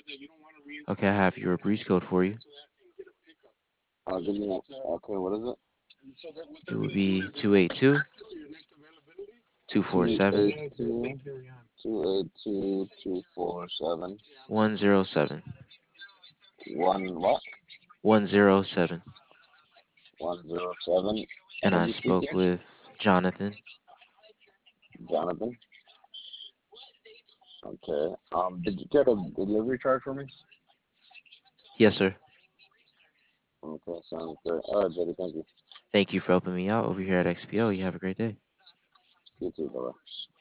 Okay, I have your breeze code for you. Give me that. Okay, what is it? It would be 282 Two 247 eight two 282 247 107. one what? 107. 107. And Who I did you speak spoke to? with Jonathan. Jonathan. Okay. Did you get a delivery charge for me? Yes, sir. Okay, sounds good. All right, Jody. Thank you. Thank you for helping me out over here at XPO. You have a great day. You too, brother.